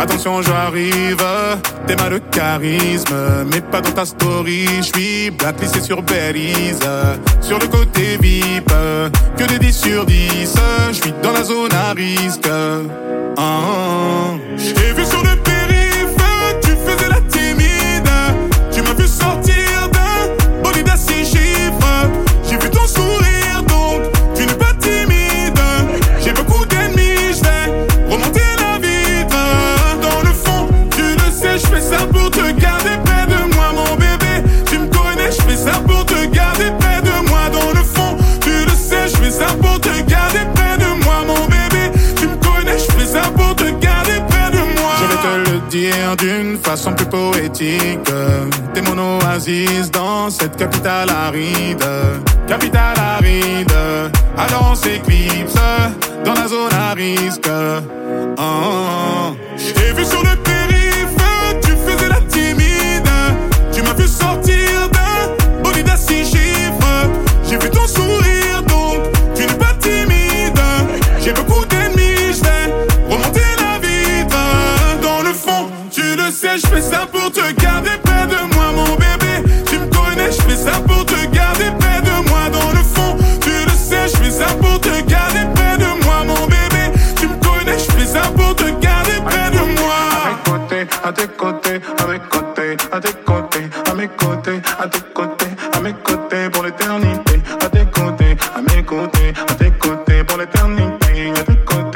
Attention, j'arrive, t'es mal de charisme, mais pas dans ta story. J'suis blacklisté sur Belize, sur le côté VIP, que des 10 sur 10. J'suis dans la zone à risque. J't'ai vu sur le périph', tu faisais la timide. Tu m'as vu sortir d'un bolide à 6 chiffres. J'ai vu ton sourire, donc tu n'es pas timide. J'ai beaucoup d'ennemis, j'vais remonter la vitre. Dans le fond, tu le sais, j'fais ça pour te garder près de moi, mon bébé. Tu me connais, j'fais ça pour te garder près de moi. Dans le fond, tu le sais, j'fais ça pour te garder près de moi, mon bébé. Tu me connais, j'fais ça pour te garder près de moi. Je vais te le dire d'une façon plus poétique. T'es mon oasis dans cette capitale aride. Capitale aride, alors on s'éclipse dans la zone à risque. J't'ai vu sur le périph', tu faisais la timide. Tu m'as vu sortir d'un bolide à 6 chiffres. J'ai vu ton sourire, donc tu n'es pas timide. J'ai beaucoup d'ennemis, j'vais remonter la vitre. Dans le fond, tu le sais, j'fais ça pour te garder près de moi, mon bébé. Tu me connais, j'fais ça pour te garder près de moi. Dans le fond, tu le sais, j'fais ça pour te garder près de moi, mon bébé. Tu me connais, j'fais ça pour te garder près de moi. À tes côtés, à mes côtés, à tes côtés, à mes côtés, à tes côtés, à mes côtés pour l'éternité. À tes côtés, à mes côtés, à tes côtés pour l'éternité. À tes côtés.